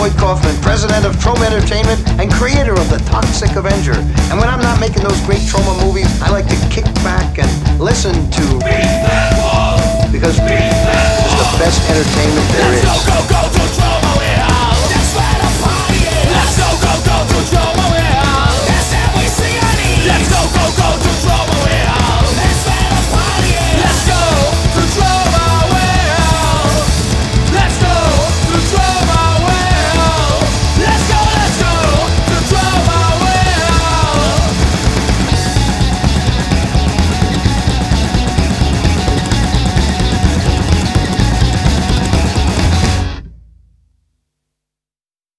Lloyd Kaufman, president of Troma Entertainment and creator of The Toxic Avenger. And when I'm not making those great Troma movies, I like to kick back and listen to because it's the best entertainment there is. Go, go, go!